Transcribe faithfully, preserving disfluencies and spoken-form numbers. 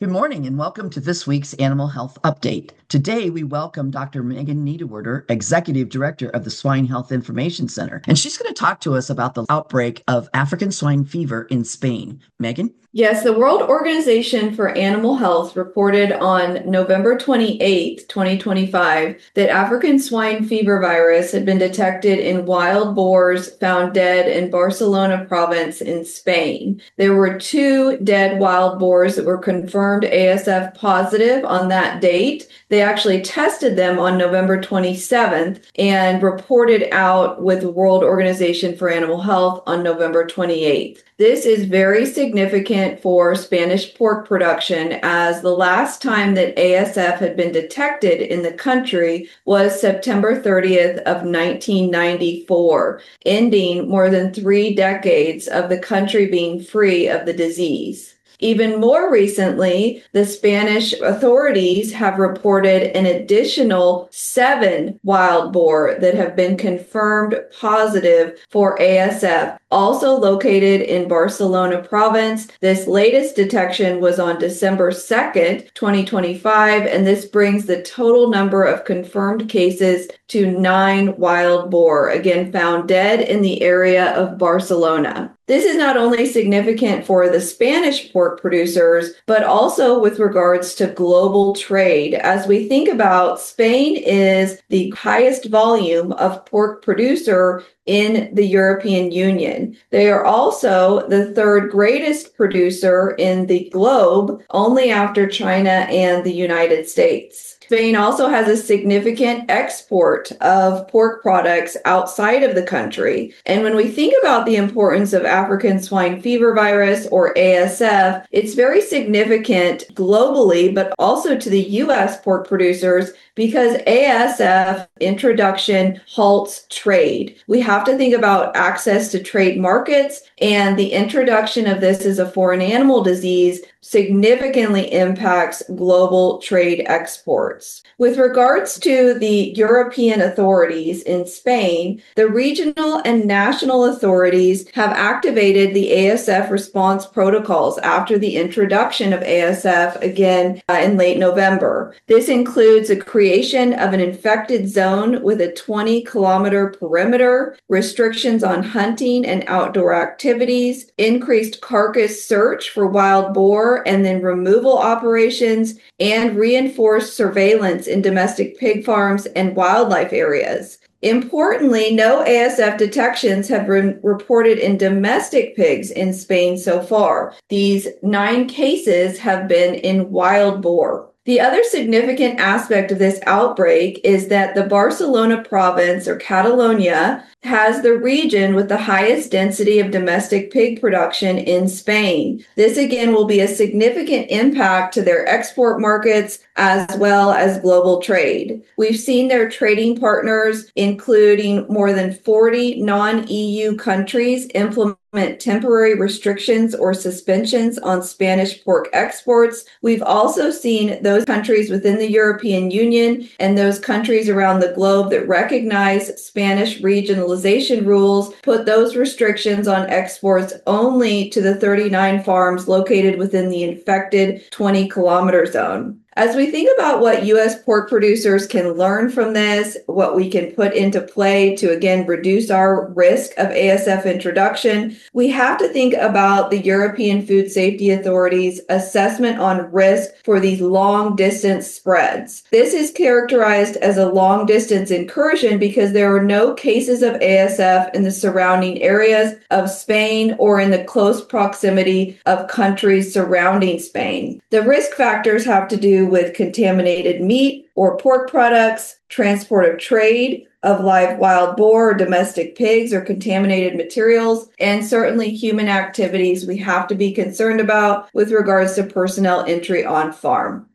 Good morning and welcome to this week's Animal Health Update. Today we welcome Doctor Megan Niederwerder, Executive Director of the Swine Health Information Center, and she's going to talk to us about the outbreak of African swine fever in Spain. Megan? Yes, the World Organization for Animal Health reported on November twenty-eighth, twenty twenty-five, that African swine fever virus had been detected in wild boars found dead in Barcelona province in Spain. There were two dead wild boars that were confirmed A S F positive on that date. They actually tested them on November twenty-seventh and reported out with the World Organization for Animal Health on November twenty-eighth. This is very significant for Spanish pork production, as the last time that A S F had been detected in the country was September thirtieth of nineteen ninety-four, ending more than three decades of the country being free of the disease. Even more recently, the Spanish authorities have reported an additional seven wild boar that have been confirmed positive for A S F, also located in Barcelona province. This latest detection was on December second, twenty twenty-five, and this brings the total number of confirmed cases to nine wild boar, again found dead in the area of Barcelona. This is not only significant for the Spanish pork producers, but also with regards to global trade. As we think about, Spain is the highest volume of pork producer in the European Union. They are also the third greatest producer in the globe, only after China and the United States. Spain also has a significant export of pork products outside of the country. And when we think about the importance of African swine fever virus, or A S F, it's very significant globally, but also to the U S pork producers, because A S F introduction halts trade. We have to think about access to trade markets, and the introduction of this as a foreign animal disease significantly impacts global trade exports. With regards to the European authorities in Spain, the regional and national authorities have activated the A S F response protocols after the introduction of A S F again uh, in late November. This includes a creation of an infected zone with a twenty kilometer perimeter, restrictions on hunting and outdoor activities, increased carcass search for wild boar and then removal operations, and reinforced surveillance in domestic pig farms and wildlife areas. Importantly, no A S F detections have been reported in domestic pigs in Spain so far. These nine cases have been in wild boar. The other significant aspect of this outbreak is that the Barcelona province, or Catalonia, has the region with the highest density of domestic pig production in Spain. This again will be a significant impact to their export markets as well as global trade. We've seen their trading partners, including more than forty non-E U countries, implement temporary restrictions or suspensions on Spanish pork exports. We've also seen those countries within the European Union and those countries around the globe that recognize Spanish regionalization rules put those restrictions on exports only to the thirty-nine farms located within the infected twenty kilometer zone. As we think about what U S pork producers can learn from this, what we can put into play to, again, reduce our risk of A S F introduction, we have to think about the European Food Safety Authority's assessment on risk for these long-distance spreads. This is characterized as a long-distance incursion because there are no cases of A S F in the surrounding areas of Spain or in the close proximity of countries surrounding Spain. The risk factors have to do with contaminated meat or pork products, transport of trade of live wild boar or domestic pigs or contaminated materials, and certainly human activities we have to be concerned about with regards to personnel entry on farm.